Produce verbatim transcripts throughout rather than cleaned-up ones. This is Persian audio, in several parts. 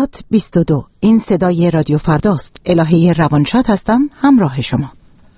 ساعت بیست و دو. این صدای رادیو فرداست. الهه روانشاد هستم، همراه شما.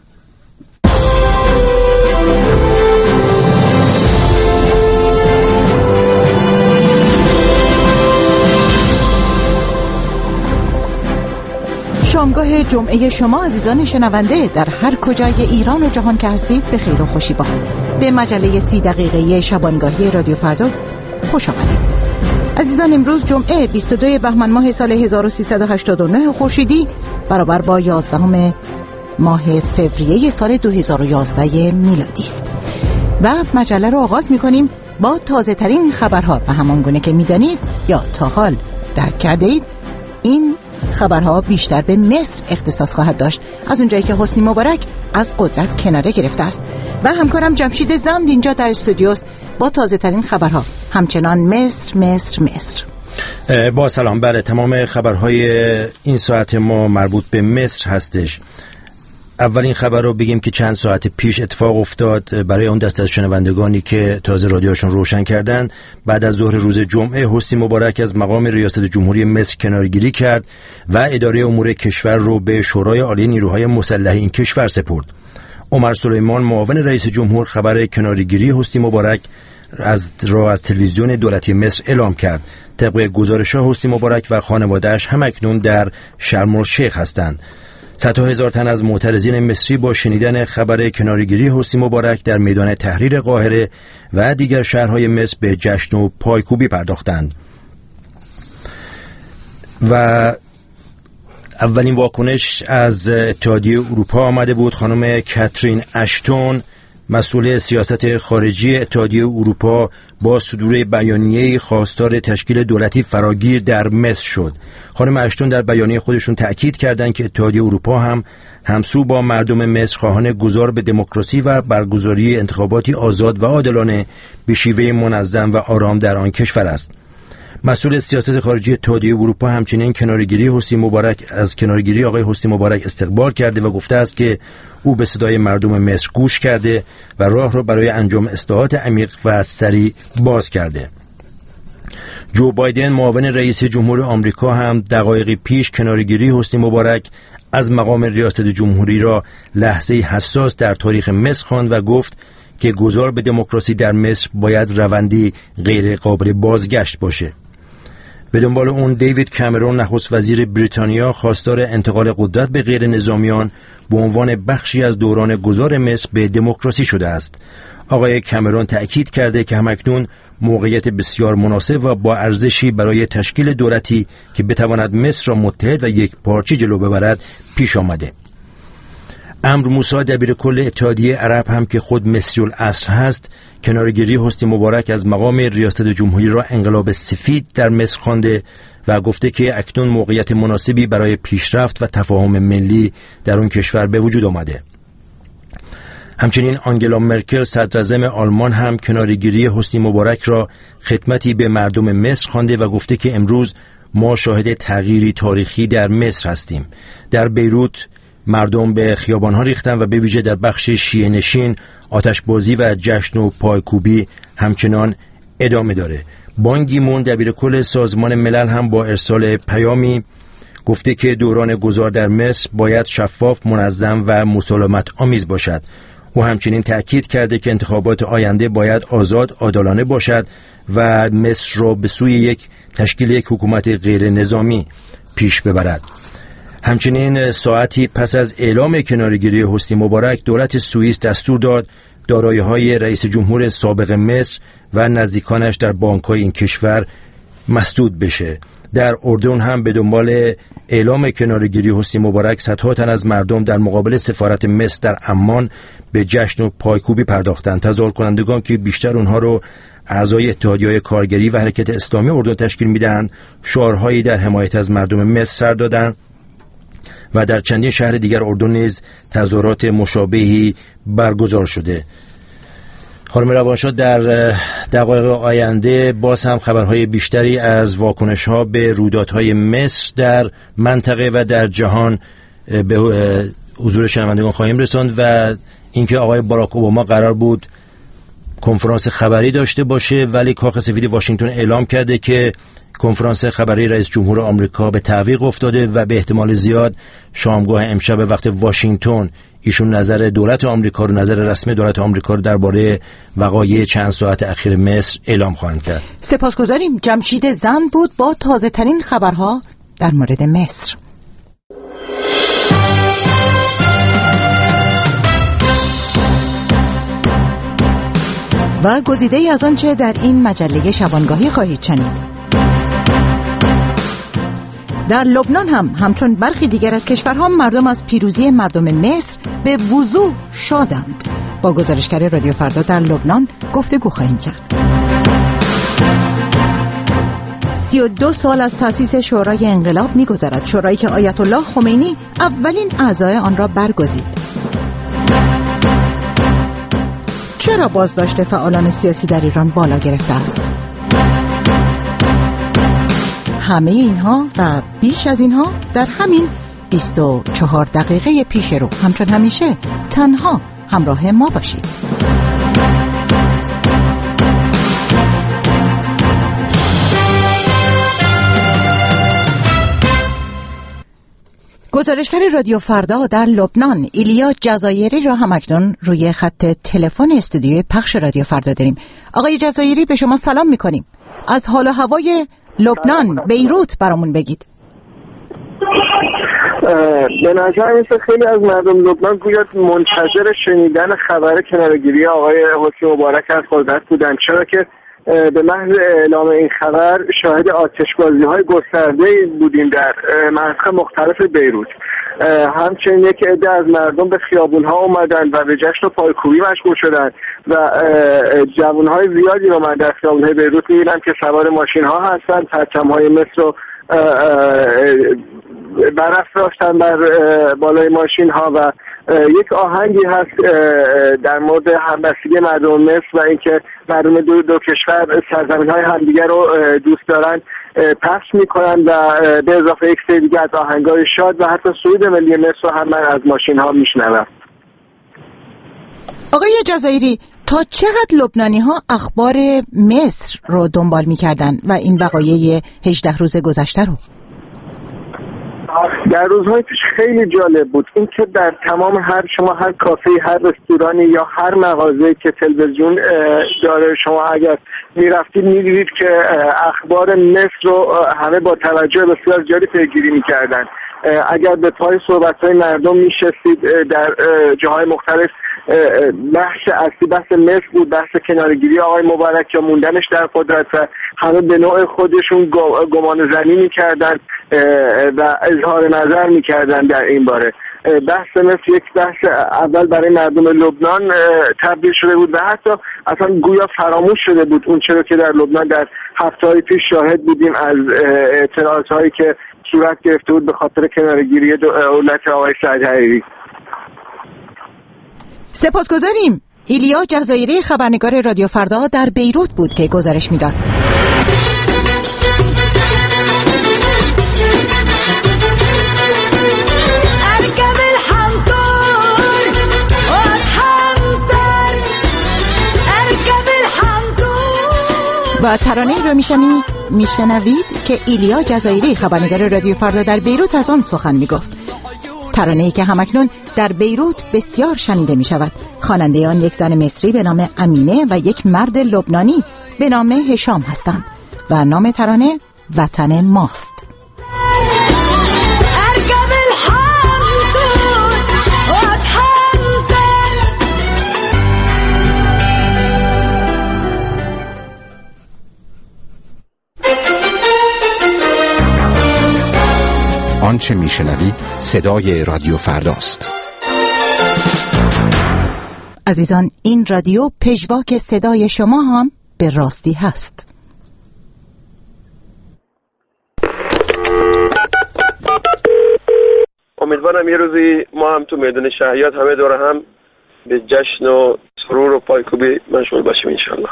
شامگاه جمعه شما عزیزان شنونده در هر کجای ایران و جهان که هستید به خیر و خوشی باد. به مجله سی دقیقه شبانگاهی رادیو فردا خوش آمدید. عزیزان، امروز جمعه بیست و دو بهمن ماه سال هزار و سیصد و هشتاد و نه خورشیدی برابر با یازدهم ماه فوریه سال دو هزار و یازده میلادی است. و مجله رو آغاز می‌کنیم با تازه ترین خبرها و همان گونه که می‌دانید یا تا حال درک کرده اید، این خبرها بیشتر به مصر اختصاص خواهد داشت، از اونجایی که حسنی مبارک از قدرت کناره گرفته است. و همکارم جمشید زند اینجا در استودیوست با تازه ترین خبرها. همچنان مصر مصر مصر. با سلام، بله، تمام خبرهای این ساعت ما مربوط به مصر هستش. اولین خبر رو بگیم که چند ساعت پیش اتفاق افتاد برای اون دسته از شنوندگانی که تازه رادیوشون روشن کردن. بعد از ظهر روز جمعه حسنی مبارک از مقام ریاست جمهوری مصر کنارگیری کرد و اداره امور کشور رو به شورای عالی نیروهای مسلح این کشور سپرد. عمر سلیمان معاون رئیس جمهور خبر کنارگیری حسنی مبارک از را از تلویزیون دولتی مصر اعلام کرد. طبق گزارش حسنی مبارک و خانواده‌اش همکنون در شرم الشیخ هستند. صدها هزار تن از معترضین مصری با شنیدن خبر کنارگیری حسنی مبارک در میدان تحریر قاهره و دیگر شهرهای مصر به جشن و پایکوبی پرداختند. و اولین واکنش از اتحادیه اروپا آمده بود. خانم کاترین اشتون، مسئول سیاست خارجی اتحادیه اروپا، با صدور بیانیه خواستار تشکیل دولتی فراگیر در مصر شد. خانم اشتون در بیانیه خودشون تأکید کردند که اتحادیه اروپا هم همسو با مردم مصر خواهان گذار به دموکراسی و برگزاری انتخاباتی آزاد و عادلانه به شیوه منظم و آرام در آن کشور است. مسئول سیاست خارجی اتحادیه اروپا همچنین کنارگیری حسنی مبارک از کنارگیری آقای حسنی مبارک استقبال کرده و گفته است که او به صدای مردم مصر گوش کرده و راه را برای انجام اصلاحات عمیق و سریع باز کرده. جو بایدن معاون رئیس جمهور آمریکا هم دقایقی پیش کنارگیری حسنی مبارک از مقام ریاست جمهوری را لحظه‌ای حساس در تاریخ مصر خواند و گفت که گذار به دموکراسی در مصر باید روندی غیر قابل بازگشت باشه. به دنبال اون دیوید کامرون نخست وزیر بریتانیا خواستار انتقال قدرت به غیر نظامیان به عنوان بخشی از دوران گذار مصر به دموکراسی شده است. آقای کامرون تأکید کرده که همکنون موقعیت بسیار مناسب و با ارزشی برای تشکیل دولتی که بتواند مصر را متحد و یک پارچه جلو ببرد پیش آمده. امر موسی دبیر کل اتحادیه عرب هم که خود مصری الاصل هست، کنارگیری حسنی مبارک از مقام ریاست جمهوری را انقلاب سفید در مصر خوانده و گفته که اکنون موقعیت مناسبی برای پیشرفت و تفاهم ملی در اون کشور به وجود آمده. همچنین آنگلا مرکل صدراعظم آلمان هم کنارگیری حسنی مبارک را خدمتی به مردم مصر خوانده و گفته که امروز ما شاهد تغییری تاریخی در مصر هستیم. در بیروت مردم به خیابان‌ها ریختند و به ویژه در بخش شیعه نشین آتشبازی و جشن و پایکوبی همچنان ادامه داره. بان کی مون دبیر کل سازمان ملل هم با ارسال پیامی گفته که دوران گذار در مصر باید شفاف، منظم و مسالمت آمیز باشد. او همچنین تأکید کرده که انتخابات آینده باید آزاد، عادلانه باشد و مصر را به سوی یک تشکیل یک حکومت غیر نظامی پیش ببرد. همچنین ساعتی پس از اعلام کنارگیری حسنی مبارک، دولت سوئیس دستور داد دارایی‌های رئیس جمهور سابق مصر و نزدیکانش در بانک‌های این کشور مسدود بشه. در اردن هم به دنبال اعلام کنارگیری حسنی مبارک صدها تن از مردم در مقابل سفارت مصر در عمان به جشن و پایکوبی پرداختند. تظاهر کنندگان که بیشتر اونها رو اعضای اتحادیه‌های کارگری و حرکت اسلامی اردن تشکیل میدن، شعارهایی در حمایت از مردم مصر سر دادند و در چندین شهر دیگر اردن نیز تظاهرات مشابهی برگزار شده. خانم روانشاد در دقایق آینده باز هم خبرهای بیشتری از واکنش‌ها به رویدادهای مصر در منطقه و در جهان به حضور شنوندگان خواهیم رساند و اینکه آقای باراک اوباما قرار بود کنفرانس خبری داشته باشه، ولی کاخ سفید واشنگتن اعلام کرده که کنفرانس خبری رئیس جمهور آمریکا به تعویق افتاده و به احتمال زیاد شامگاه امشب وقت واشنگتن ایشون نظر دولت آمریکا رو، نظر رسمی دولت آمریکا رو درباره وقایع چند ساعت اخیر مصر اعلام خواهند کرد. سپاسگزاریم. جمشید زن بود با تازه ترین خبرها در مورد مصر. و گزیده ای از آنچه در این مجله شبانگاهی خواهید شنید. در لبنان هم همچون برخی دیگر از کشورها مردم از پیروزی مردم مصر به وضوح شادند. با گزارشگر رادیو فردا در لبنان گفتگو خواهیم کرد. سی و دو سال از تأسیس شورای انقلاب می‌گذرد، شورایی که آیت الله خمینی اولین اعضای آن را برگزید. چرا بازداشت فعالان سیاسی در ایران بالا گرفته است؟ همه اینها و بیش از اینها در همین بیست و چهار دقیقه پیش رو. همچون همیشه تنها همراه ما باشید. گزارشگر رادیو فردا در لبنان ایلیا جزایری را همکنون روی خط تلفن استودیوی پخش رادیو فردا داریم. آقای جزایری به شما سلام میکنیم. از حال و هوای لبنان، بیروت برامون بگید. به نظر میسه خیلی از مردم لبنان گویا منتظر شنیدن خبر کناره‌گیری آقای حسنی مبارک از قدرت بودن، چرا که به محض اعلام این خبر شاهد آتشبازی‌های گسترده بودیم در مناطق مختلف بیروت. همچنین یک عده از مردم به خیابون‌ها اومدن و به جشن و پایکوبی مشغول شدن و جوان‌های زیادی رو من در خیابون‌های بیروت می‌بینم که سوار ماشین‌ها هستن، پرچم‌های مصر رو برافراشتن بر بالای ماشین‌ها و یک آهنگی هست در مورد همبستگی مردم مصر و اینکه مردم دو, دو کشور سرزمین‌های همدیگر رو دوست دارن پخش میکنن و به اضافه یک سری دیگه از آهنگای شاد و حتی سرود ملی مصر رو هم من از ماشین‌ها میشنوم. آقای جزایری، تا چقدر لبنانی‌ها اخبار مصر رو دنبال می‌کردن و این وقایع هجده روز گذشته رو؟ در روزهای پیش خیلی جالب بود این که در تمام هر شما هر کافه، هر رستورانی یا هر مغازه‌ای که تلویزیون داره، شما اگر میرفتید می‌دیدید که اخبار مصر رو همه با توجه بسیار زیادی پیگیری می‌کردن. اگر به پای صحبت‌های مردم می‌شستید در جاهای مختلف، بحث اصلی بحث مصر بود، بحث کناره‌گیری آقای مبارک یا موندنش در قدرت و همه به نوع خودشون گمان زنی می‌کردن و اظهار نظر می‌کردن در این باره. بحث مصر یک بحث اول برای مردم لبنان تبدیل شده بود و حتی اصلا گویا فراموش شده بود اون چرا که در لبنان در هفته‌های پیش شاهد بودیم از اعتراضهایی که صورت گرفته بود به خاطر کناره‌گیری دولت آقای سعد حریری. سپاسگزاریم. ایلیا جزایری خبرنگار رادیو فردا در بیروت بود که گزارش میداد. و ترانه‌ای رو میشنوید میشنوید که ایلیا جزایری خبرنگار رادیو فردا در بیروت از آن سخن میگفت. ترانه‌ای که همکنون در بیروت بسیار شنیده می شود. خواننده آن یک زن مصری به نام امینه و یک مرد لبنانی به نام هشام هستند و نام ترانه وطن ماست. آنچه میشنوید صدای رادیو فرداست. عزیزان، این رادیو پژواک صدای شما هم به راستی هست. امیدوارم یه روزی ما هم تو میدون شهیات همه دور هم به جشن و سرور و پایکوبی مشغول باشیم انشالله.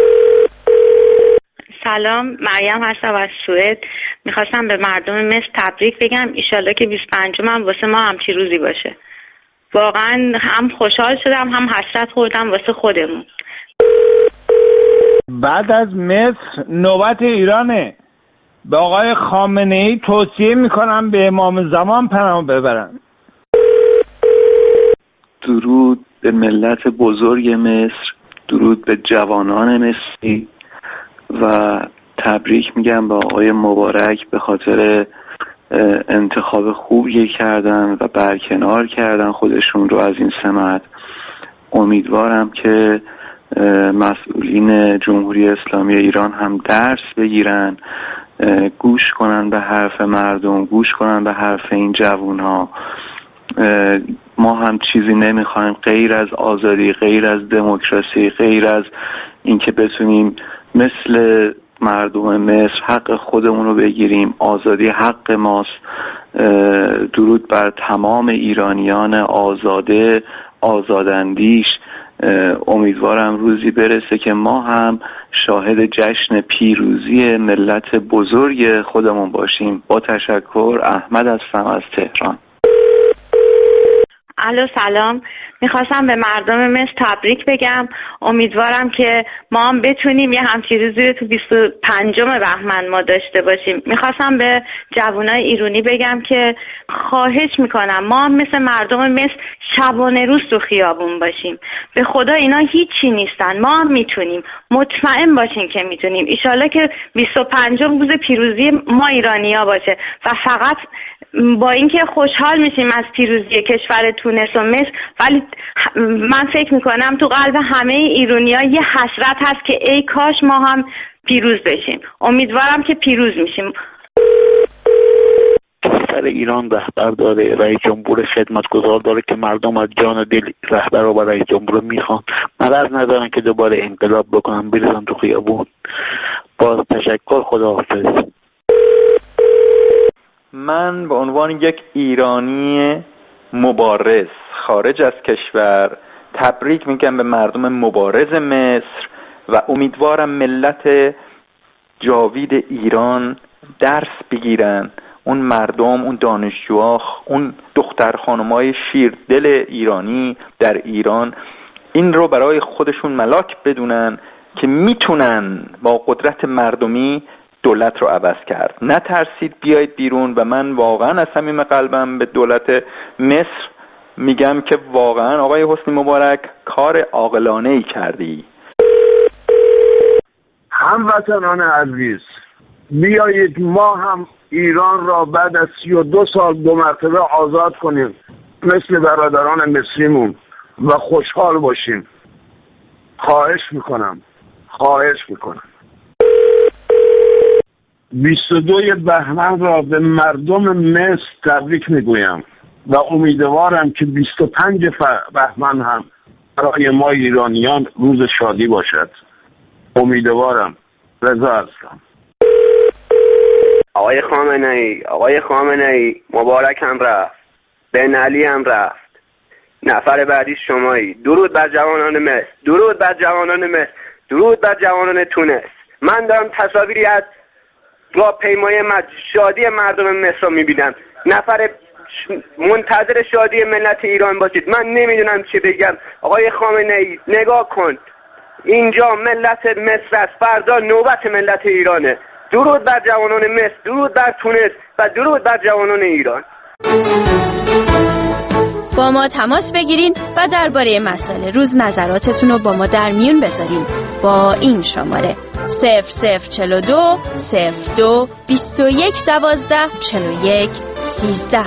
سلام، مریم هستم از سوئد. میخواستم به مردم مصر تبریک بگم، ایشالله که بیست و پنجم هم واسه ما همچی روزی باشه. واقعا هم خوشحال شدم هم حسرت خوردم واسه خودمون. بعد از مصر نوبت ایرانه. به آقای خامنه‌ای توصیه میکنم به امام زمان پناه ببرن. درود به ملت بزرگ مصر، درود به جوانان مصری و تبریک میگم به آقای مبارک به خاطر انتخاب خوبی کردن و برکنار کردن خودشون رو از این سمت. امیدوارم که مسئولین جمهوری اسلامی ایران هم درس بگیرن، گوش کنن به حرف مردم، گوش کنن به حرف این جوانها. ما هم چیزی نمیخوایم غیر از آزادی، غیر از دموکراسی، غیر از اینکه بتونیم مثل مردم مصر حق خودمون رو بگیریم. آزادی حق ماست. درود بر تمام ایرانیان آزاده، آزاداندیش. امیدوارم روزی برسه که ما هم شاهد جشن پیروزی ملت بزرگ خودمون باشیم. با تشکر. احمد هستم از تهران. الو سلام، میخواستم به مردم مصر تبریک بگم. امیدوارم که ما هم بتونیم یه همچین روزی رو تو بیست و پنجم بهمن ما داشته باشیم. میخواستم به جوانای ایرانی بگم که خواهش میکنم ما هم مثل مردم مصر شبانه روز تو خیابون باشیم. به خدا اینا هیچی نیستن، ما هم میتونیم. مطمئن باشین که میتونیم. ایشالله که بیست و پنجم روز پیروزی ما ایرانیا باشه و فقط با اینکه خوشحال میشیم از پیروزی کشور تونس و مصر، ولی من فکر میکنم تو قلب همه ایرانی‌ها یه حسرت هست که ای کاش ما هم پیروز بشیم. امیدوارم که پیروز میشیم. کشور ایران رهبر داره، رئیس جمهور خدمتگزار داره که مردم از جان و دل رهبر و رئیس جمهور میخوان. مرض ندارن که دوباره انقلاب بکنن بریزن تو خیابون. با تشکر، خداحافظ. من به عنوان یک ایرانی مبارز خارج از کشور تبریک میگم به مردم مبارز مصر و امیدوارم ملت جاوید ایران درس بگیرن. اون مردم، اون دانشجوها، اون دختر خانمای شیر دل ایرانی در ایران این رو برای خودشون ملاک بدونن که میتونن با قدرت مردمی دولت رو عوض کرد. نترسید، بیایید بیرون. و من واقعا از صمیم قلبم به دولت مصر میگم که واقعا آقای حسنی مبارک کار عاقلانه‌ای کردی. هموطنان عزیز، بیایید ما هم ایران را بعد از سی و دو سال دو مرتبه آزاد کنیم مثل برادران مصریمون و خوشحال باشیم. خواهش میکنم خواهش میکنم بیست و دو بهمن را به مردم مصر تبریک میگویم و امیدوارم که بیست و پنج بهمن هم برای ما ایرانیان روز شادی باشد. امیدوارم. رضا هستم. آقای خامنه‌ای آقای خامنه‌ای مبارک هم رفت، بن علی هم رفت، نفر بعدی شمایی. درود بر جوانان مصر، درود بر جوانان مصر، درود بر جوانان تونس. من دارم تصاویری از راهپیمایی شادی مردم مصر رو میبینم. نفر منتظر شادی ملت ایران باشید. من نمیدونم چی بگم. آقای خامنه‌ای نگاه کن، اینجا ملت مصر است، فردا نوبت ملت ایرانه. درود بر جوانان مصر، درود بر تونس و درود بر جوانان ایران. با ما تماس بگیرین و درباره مسائل روز نظراتتون رو با ما در میون بذارین با این شماره صفر صفر چهل و دو صفر دو بیست و یک دوازده چهل و یک سیزده.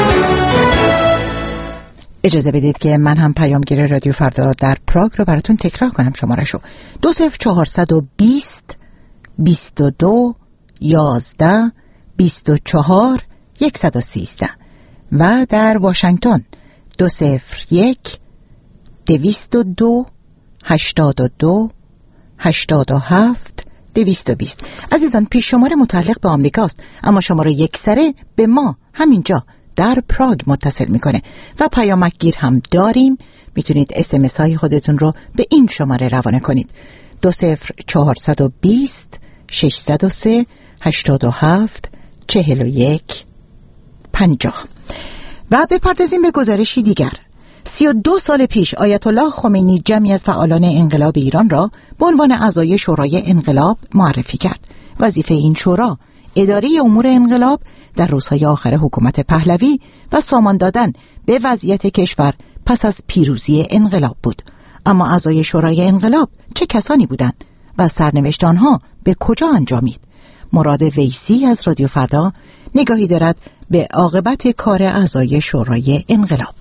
اجازه بدید که من هم پیامگیر رادیو فردا در پراگ رو براتون تکرار کنم. شماره شو دو صفر چهارصد و بیست بیست و دو یازده بیست و چهار یکصد و سیزده و در واشنگتن دو صفر یک دویست و دو هشتاد و دو هشتاد و هفت دویست و بیست. عزیزان، پیش شماره متعلق به آمریکاست، اما شماره یک سره به ما همینجا در پراگ متصل میکنه و پیامک گیر هم داریم. میتونید اس ام اس های خودتون رو به این شماره روانه کنید دو صفر چهارصد و بیست ششصد و سه هشتاد و هفت چهل و یک پنجاه. و بپردازیم به گزارشی دیگر. سی و دو سال پیش آیت الله خمینی جمعی از فعالان انقلاب ایران را به عنوان اعضای شورای انقلاب معرفی کرد. وظیفه این شورا اداره امور انقلاب در روزهای آخر حکومت پهلوی و سامان دادن به وضعیت کشور پس از پیروزی انقلاب بود. اما اعضای شورای انقلاب چه کسانی بودند و سرنوشت آنها به کجا انجامید؟ مراد ویسی از رادیو فردا نگاهی دارد به عاقبت کار اعضای شورای انقلاب.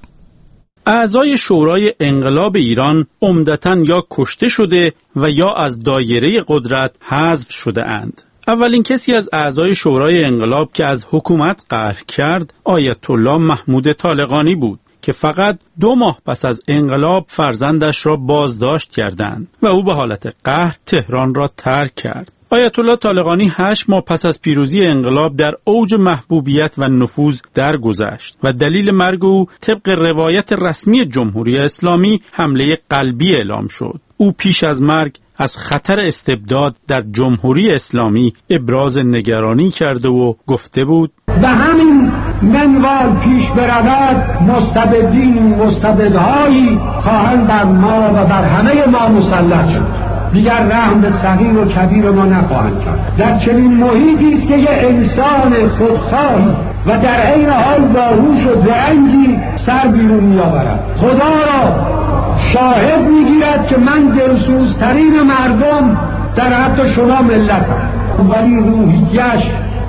اعضای شورای انقلاب ایران عمدتاً یا کشته شده و یا از دایره قدرت حذف شده اند. اولین کسی از اعضای شورای انقلاب که از حکومت قهر کرد آیت الله محمود طالقانی بود که فقط دو ماه پس از انقلاب فرزندش را بازداشت کردند و او به حالت قهر تهران را ترک کرد. آیت الله طالقانی هشت ماه پس از پیروزی انقلاب در اوج محبوبیت و نفوذ درگذشت و دلیل مرگ او طبق روایت رسمی جمهوری اسلامی حمله قلبی اعلام شد. او پیش از مرگ از خطر استبداد در جمهوری اسلامی ابراز نگرانی کرده و گفته بود: به همین منوال پیش برود مستبدین و مستبدهایی خواهند بر ما و بر همه ما مسلط شد. دیگر رحم به صغیر و کبیر ما نخواهند کرد. در چنین محیطی است که یه انسان خودخواه و در عین حال باهوش و زرنگی سر بیرون میآورد. خدا را شاهد میگیرد که من دلسوزترین مردم در حتی شما ملتم، ولی روحیش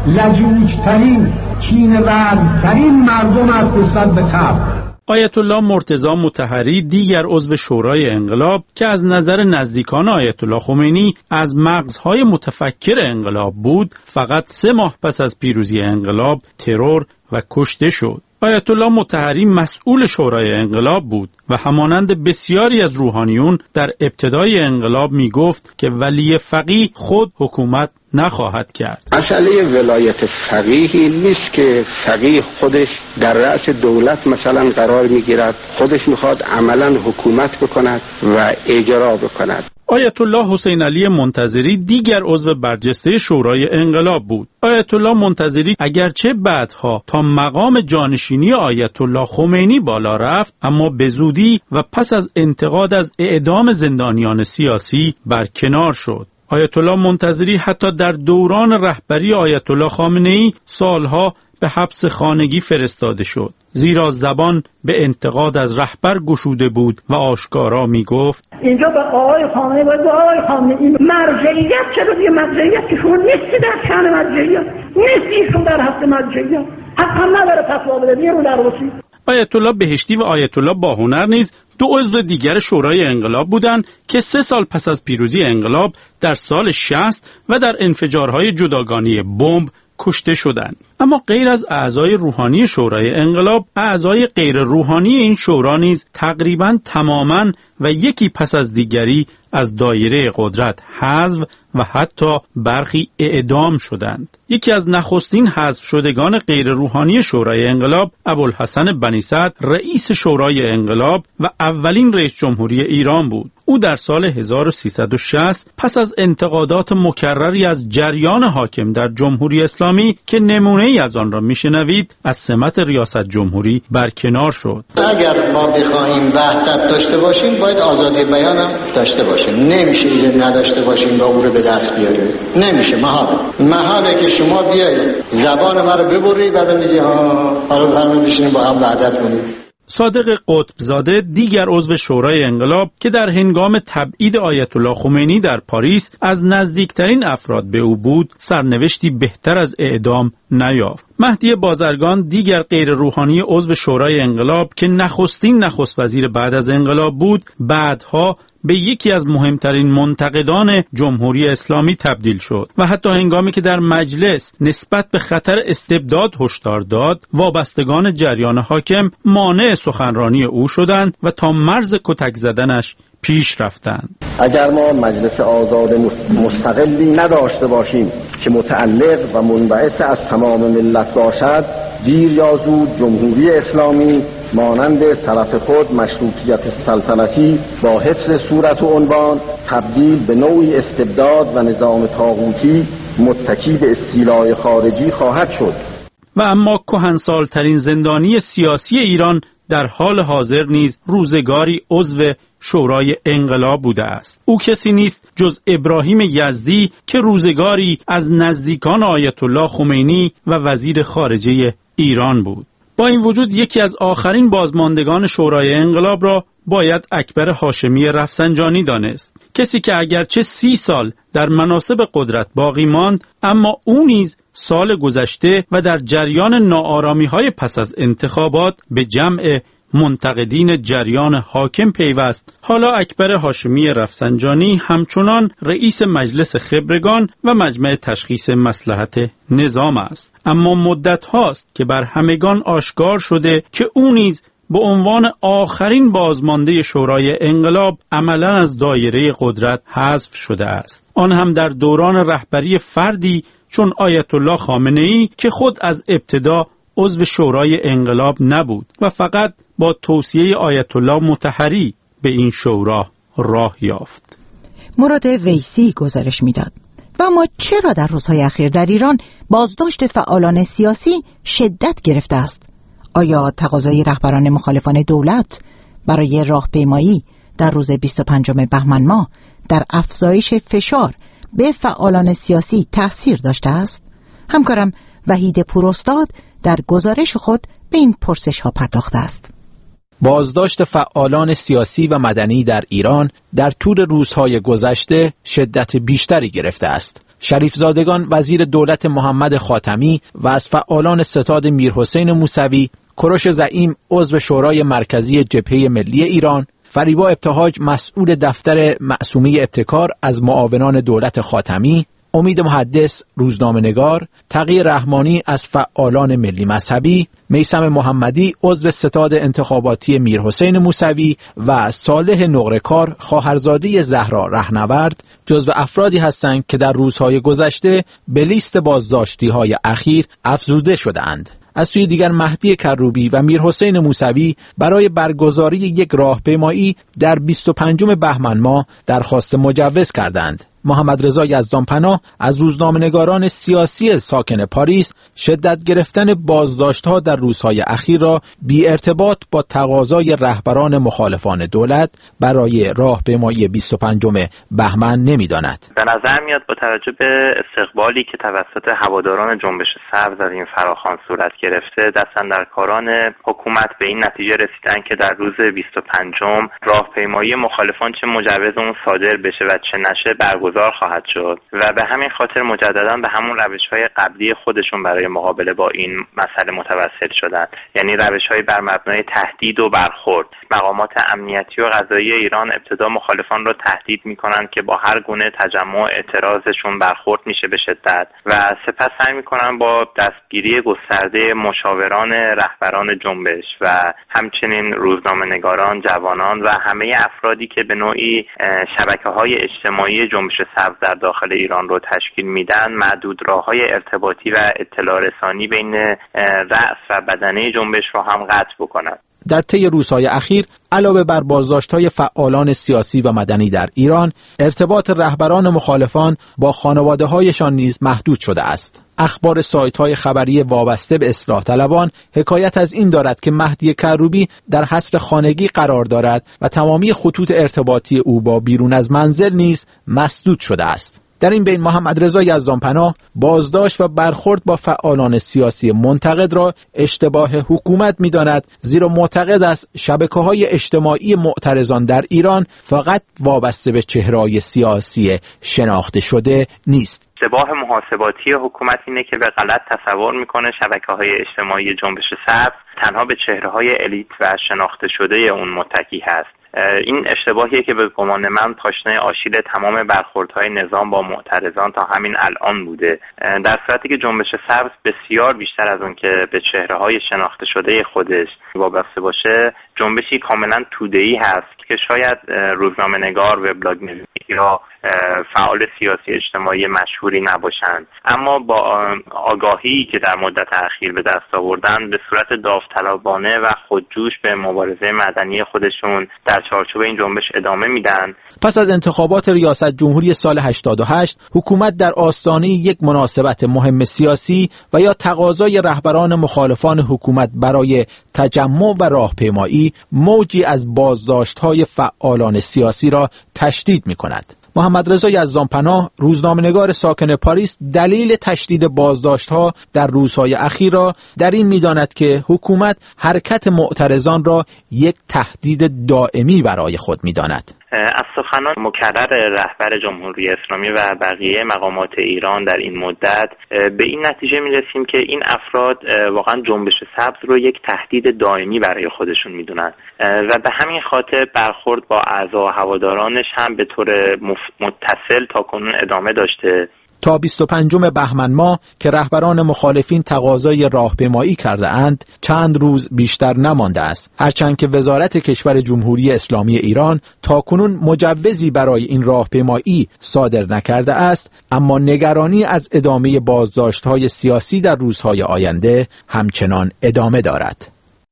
لجوجترین کینه‌ورزترین مردم است نسبت به طبع. آیت الله مرتضی مطهری دیگر عضو شورای انقلاب که از نظر نزدیکان آیت الله خمینی از مغزهای متفکر انقلاب بود، فقط سه ماه پس از پیروزی انقلاب ترور و کشته شد. آیت الله مطهری مسئول شورای انقلاب بود و همانند بسیاری از روحانیون در ابتدای انقلاب می گفت که ولی فقیه خود حکومت نخواهد کرد. مسئله ولایت فقیهی نیست که فقیه خودش در رأس دولت مثلا قرار میگیرد، خودش میخواد عملا حکومت بکند و اجرا بکند. آیت الله حسین علی منتظری دیگر عضو برجسته شورای انقلاب بود. آیت الله منتظری اگرچه بعدها تا مقام جانشینی آیت الله خمینی بالا رفت، اما به زودی و پس از انتقاد از اعدام زندانیان سیاسی برکنار شد. آیت الله منتظری حتی در دوران رهبری آیت الله خامنه‌ای سالها به حبس خانگی فرستاده شد، زیرا زبان به انتقاد از رهبر گشوده بود و آشکارا می گفت: اینجا به آقای خامنه‌ای باید به آقای خامنه‌ای مرجعیت چرا دیگه مرجعیت که شما نیستی در شأن مرجعیت، نیستی ایشون در حد مرجعیت، حقا نداره فتوا بده بیرون در وسی. آیت الله بهشتی و آیت الله باهنر نیز دو عضو دیگر شورای انقلاب بودند که سه سال پس از پیروزی انقلاب در سال شصت و در انفجارهای جداگانه بمب کشته شدند. اما غیر از اعضای روحانی شورای انقلاب، اعضای غیر روحانی این شورا نیز تقریباً تماماً و یکی پس از دیگری از دایره قدرت حذف و حتی برخی اعدام شدند. یکی از نخستین حذف شدگان غیر روحانی شورای انقلاب، ابوالحسن بنی سعد، رئیس شورای انقلاب و اولین رئیس جمهوری ایران بود. او در سال هزار و سیصد و شصت پس از انتقادات مکرری از جریان حاکم در جمهوری اسلامی که نمونه ای از آن را میشنوید، از سمت ریاست جمهوری برکنار شد. اگر ما بخواهیم وحدت داشته باشیم باید آزادی بیان هم داشته باشیم. نمیشه اینو نداشته باشیم و او رو به دست بیاریم. نمیشه، محاله. محاله که شما بیایید زبان ما رو ببری بعد میگی ها حالا برام بشینیم با هم وحدت کنیم. صادق قطبزاده دیگر عضو شورای انقلاب که در هنگام تبعید آیت الله خمینی در پاریس از نزدیکترین افراد به او بود، سرنوشتی بهتر از اعدام نیافت. مهدی بازرگان دیگر غیر روحانی عضو شورای انقلاب که نخستین نخست وزیر بعد از انقلاب بود، بعدها به یکی از مهمترین منتقدان جمهوری اسلامی تبدیل شد و حتی هنگامی که در مجلس نسبت به خطر استبداد هشدار داد، وابستگان جریان حاکم مانع سخنرانی او شدند و تا مرز کتک زدنش پیش رفتند. اگر ما مجلس آزاد مستقلی نداشته باشیم که متعلق و منبعث از تمام ملت باشد، دیر یا زود جمهوری اسلامی مانند سلف خود مشروطیت سلطنتی با حفظ صورت و عنوان تبدیل به نوعی استبداد و نظام طاغوتی متکی به استیلای خارجی خواهد شد. و اما کهنسال‌ترین زندانی سیاسی ایران در حال حاضر نیز روزگاری عضو شورای انقلاب بوده است. او کسی نیست جز ابراهیم یزدی که روزگاری از نزدیکان آیت الله خمینی و وزیر خارجه ایران بود. با این وجود یکی از آخرین بازماندگان شورای انقلاب را باید اکبر هاشمی رفسنجانی دانست. کسی که اگرچه سی سال در مناصب قدرت باقی ماند، اما او نیز سال گذشته و در جریان ناآرامی‌های پس از انتخابات به جمع منتقدین جریان حاکم پیوست. حالا اکبر هاشمی رفسنجانی همچنان رئیس مجلس خبرگان و مجمع تشخیص مصلحت نظام است، اما مدت هاست که بر همگان آشکار شده که او نیز به عنوان آخرین بازمانده شورای انقلاب عملاً از دایره قدرت حذف شده است، آن هم در دوران رهبری فردی چون آیت الله خامنه ای که خود از ابتدا عضو شورای انقلاب نبود و فقط با توصیه آیت الله مطهری به این شورا راه یافت. مراد ویسی گزارش میداد. و اما چرا در روزهای اخیر در ایران بازداشت فعالان سیاسی شدت گرفته است؟ آیا تقاضای رهبران مخالفان دولت برای راهپیمایی در روز بیست و پنجم بهمن ماه در افزایش فشار به فعالان سیاسی تأثیر داشته است؟ همکارم وحید پوراستاد در گزارش خود به این پرسش ها پرداخته است. بازداشت فعالان سیاسی و مدنی در ایران در طول روزهای گذشته شدت بیشتری گرفته است. شریفزادگان وزیر دولت محمد خاتمی و از فعالان ستاد میرحسین موسوی، کوروش زعیم عضو شورای مرکزی جبهه ملی ایران، فریبا ابتهاج مسئول دفتر معصومه ابتکار از معاونان دولت خاتمی، امید محدث روزنامه‌نگار، تقی رحمانی از فعالان ملی مذهبی، میثم محمدی عضو ستاد انتخاباتی میرحسین موسوی و صالح نقره‌کار خواهرزاده زهرا رهنورد جزو افرادی هستند که در روزهای گذشته به لیست بازداشتی‌های اخیر افزوده شده‌اند. از سوی دیگر مهدی کروبی و میرحسین موسوی برای برگزاری یک راهپیمایی در بیست و پنجم بهمن ماه درخواست مجوز کردند. محمد رضا یزدانپناه از روزنامه‌نگاران سیاسی ساکن پاریس شدت گرفتن بازداشت‌ها در روزهای اخیر را بی ارتباط با تقاضای رهبران مخالفان دولت برای راهپیمایی بیست و پنجم بهمن نمی‌داند. به نظر میاد با توجه به استقبالی که توسط هواداران جنبش سبز از این فراخوان صورت گرفته، دستاندرکاران حکومت به این نتیجه رسیدن که در روز بیست و پنجم راهپیمایی مخالفان چه مجوز اون صادر بشه و چه نشه برگزار خواهد شد و به همین خاطر مجددا به همون روش‌های قبلی خودشون برای مقابله با این مسئله متوسل شدند، یعنی روش‌های بر مبنای تهدید و برخورد. مقامات امنیتی و قضایی ایران ابتدا مخالفان را تهدید می‌کنند که با هر گونه تجمع اعتراضشون برخورد میشه به شدت و سپس سعی می‌کنند با دستگیری گسترده مشاوران رهبران جنبش و همچنین روزنامه‌نگاران، جوانان و همه افرادی که به نوعی شبکه‌های اجتماعی جنبش سبز در داخل ایران رو تشکیل میدن، محدود راه‌های ارتباطی و اطلاع رسانی بین رأس و بدنه جنبش رو هم قطع بکنند. در طی روزهای اخیر علاوه بر بازداشت‌های فعالان سیاسی و مدنی در ایران، ارتباط رهبران مخالفان با خانواده‌هایشان نیز محدود شده است. اخبار سایت‌های خبری وابسته به اصلاح طلبان حکایت از این دارد که مهدی کروبی در حصر خانگی قرار دارد و تمامی خطوط ارتباطی او با بیرون از منزل نیز مسدود شده است. در این بین محمد رضا یزدانپناه بازداشت و برخورد با فعالان سیاسی منتقد را اشتباه حکومت می‌داند، زیرا معتقد است شبکه‌های اجتماعی معترضان در ایران فقط وابسته به چهره‌های سیاسی شناخته شده نیست. اشتباه محاسباتی حکومت اینه که به غلط تصور میکنه شبکه‌های اجتماعی جنبش سبز تنها به چهره‌های الیت و شناخته شده اون متکی هست. این اشتباهیه که به گمان من پاشنه آشیل تمام برخوردهای نظام با معترضان تا همین الان بوده، در صورتی که جنبش سبز بسیار بیشتر از اون که به چهره‌های شناخته شده خودش وابسته باشه، جنبشی کاملا توده‌ای هست که شاید روزنامه‌نگار، وبلاگ نویس یا فعال سیاسی اجتماعی مشهوری نباشند، اما با آگاهی که در مدت اخیر به دست آوردن به صورت داوطلبانه و خودجوش به مبارزه مدنی خودشون در چارچوب این جنبش ادامه میدن. پس از انتخابات ریاست جمهوری سال هشتاد و هشت حکومت در آستانه یک مناسبت مهم سیاسی و یا تقاضای رهبران مخالفان حکومت برای تجمع و راهپیمایی موجی از بازداشت‌های فعالان سیاسی را تشدید می‌کند. محمد رضا یزدانپناه، روزنامه‌نگار ساکن پاریس، دلیل تشدید بازداشت‌ها در روزهای اخیر را در این می‌داند که حکومت حرکت معترضان را یک تهدید دائمی برای خود می‌داند. از سخنان مکرر رهبر جمهوری اسلامی و بقیه مقامات ایران در این مدت به این نتیجه می‌رسیم که این افراد واقعا جنبش سبز رو یک تهدید دائمی برای خودشون می‌دونن و به همین خاطر برخورد با اعضا و هوادارانش هم به طور متصل تاکنون ادامه داشته. تا بیست و پنجم بهمن ماه که رهبران مخالفین تقاضای راهپیمایی کرده اند چند روز بیشتر نمانده است، هرچند که وزارت کشور جمهوری اسلامی ایران تاکنون مجوزی برای این راهپیمایی صادر نکرده است، اما نگرانی از ادامه بازداشت‌های سیاسی در روزهای آینده همچنان ادامه دارد.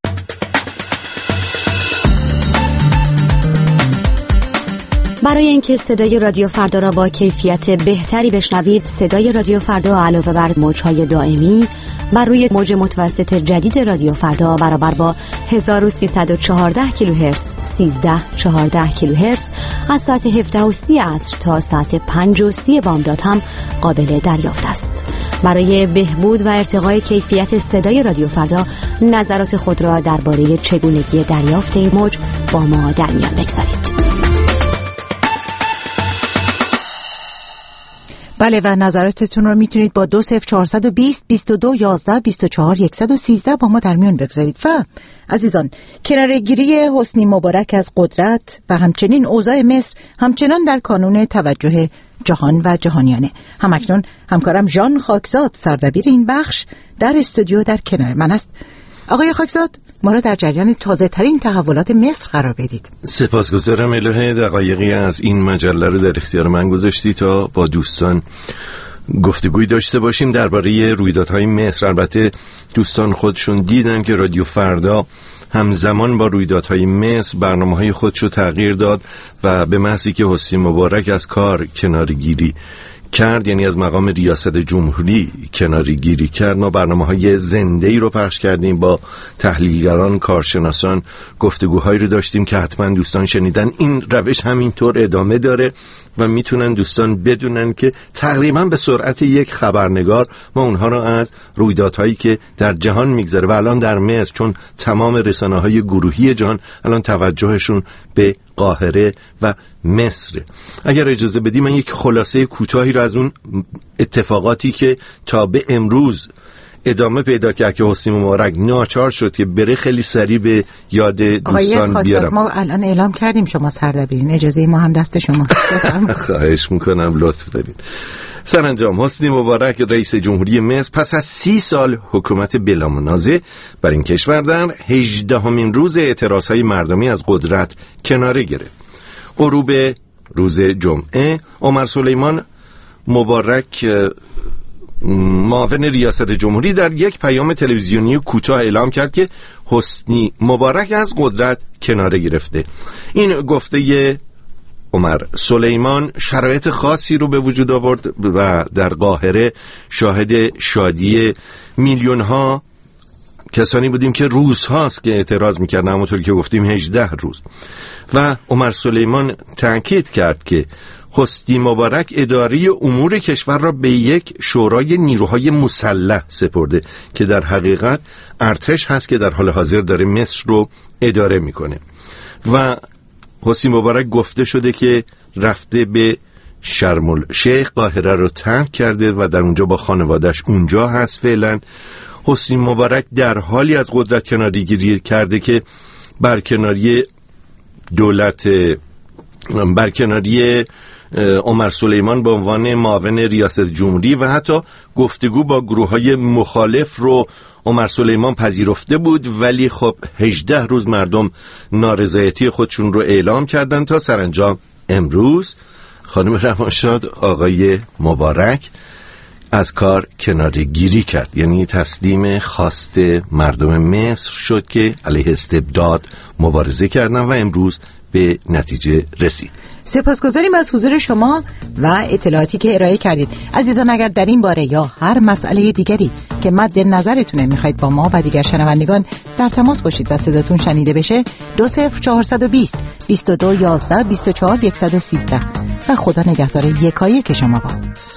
برای اینکه صدای رادیو فردا را با کیفیت بهتری بشنوید، صدای رادیو فردا علاوه بر موج‌های دائمی بر روی موج متوسط جدید رادیو فردا برابر با هزار و سیصد و چهارده کیلوهرتز سیزده چهارده کیلوهرتز از ساعت هفده و سی عصر تا ساعت پنج و سی بامداد هم قابل دریافت است. برای بهبود و ارتقای کیفیت صدای رادیو فردا نظرات خود را درباره چگونگی دریافت این موج با ما در میان بگذارید. بله و نظراتتون رو میتونید با دو صفر چهارصد و بیست بیست و دو یازده بیست و چهار صد و سیزده با ما در میان بگذارید. و عزیزان، کناره‌گیری حسنی مبارک از قدرت و همچنین اوضاع مصر همچنان در کانون توجه جهان و جهانیانه. همکنون همکارم ژان خاکزاد سردبیر این بخش در استودیو در کنار من است. آقای خاکزاد، ما را در جریان تازه ترین تحولات مصر قرار بدید. سپاسگزارم الهه. دقایقی از این مجله رو در اختیار من گذاشتی تا با دوستان گفتگوی داشته باشیم درباره رویدادهای مصر. البته دوستان خودشون دیدن که رادیو فردا همزمان با رویدادهای مصر برنامه‌های خودشو تغییر داد و به محضی که حسنی مبارک از کار کنارگیری کرد، یعنی از مقام ریاست جمهوری کناری گیری کرد، ما برنامه‌های زنده‌ای رو پخش کردیم با تحلیلگران، کارشناسان، گفتگوهایی رو داشتیم که حتما دوستان شنیدن. این روش همینطور ادامه داره و میتونن دوستان بدونن که تقریبا به سرعت یک خبرنگار ما اونها رو از رویدادهایی که در جهان میگذره و الان در مصر، چون تمام رسانه‌های گروهی جهان الان توجهشون به قاهره و مصر. اگر اجازه بدی من یک خلاصه کوتاهی رو از اون اتفاقاتی که تا به امروز ادامه پیدا کرد که حسنی مبارک ناچار شد که بره خیلی سریع به یاد دوستان بیارم. ما الان اعلام کردیم شما سردبیرین، اجازه ما هم دست شما. خواهش میکنم، لطف دارین. سرانجام حسنی مبارک رئیس جمهوری مصر پس از سی سال حکومت بلامنازع بر این کشور در هجدهمین روز اعتراضهای مردمی از قدرت کناره گرفت. غروب روز جمعه عمر سلیمان مبارک معاون ریاست جمهوری در یک پیام تلویزیونی کوتاه اعلام کرد که حسنی مبارک از قدرت کناره گرفته. این گفته عمر سلیمان شرایط خاصی رو به وجود آورد و در قاهره شاهد شادی میلیون ها کسانی بودیم که روزهاست که اعتراض میکردن، همونطور که گفتیم هجده روز. و عمر سلیمان تاکید کرد که حسنی مبارک اداره امور کشور را به یک شورای نیروهای مسلح سپرده که در حقیقت ارتش هست که در حال حاضر داره مصر رو اداره میکنه. و حسنی مبارک گفته شده که رفته به شرم الشیخ، قاهره رو ترک کرده و در اونجا با خانواده‌اش اونجا هست فعلا. حسنی مبارک در حالی از قدرت کناره‌گیری کرده که برکناری دولت برکناری عمر سلیمان به عنوان معاون ریاست جمهوری و حتی گفتگو با گروه‌های مخالف رو عمر سلیمان پذیرفته بود، ولی خب هجده روز مردم نارضایتی خودشون رو اعلام کردن تا سرانجام امروز خانم روانشاد آقای مبارک از کار کناره گیری کرد، یعنی تسلیم خواست مردم مصر شد که علیه استبداد مبارزه کردن و امروز به نتیجه رسید. سپاسگزاریم از حضور شما و اطلاعاتی که ارائه کردید. عزیزان اگر در این باره یا هر مسئله دیگری که مد نظرتونه میخواید با ما و دیگر شنوندگان در تماس باشید و صداتون شنیده بشه، دو صفر چهارصد و بیست بیست و دو یازده بیست و چهار صد و سیزده و خدا نگهدار یکایی که شما با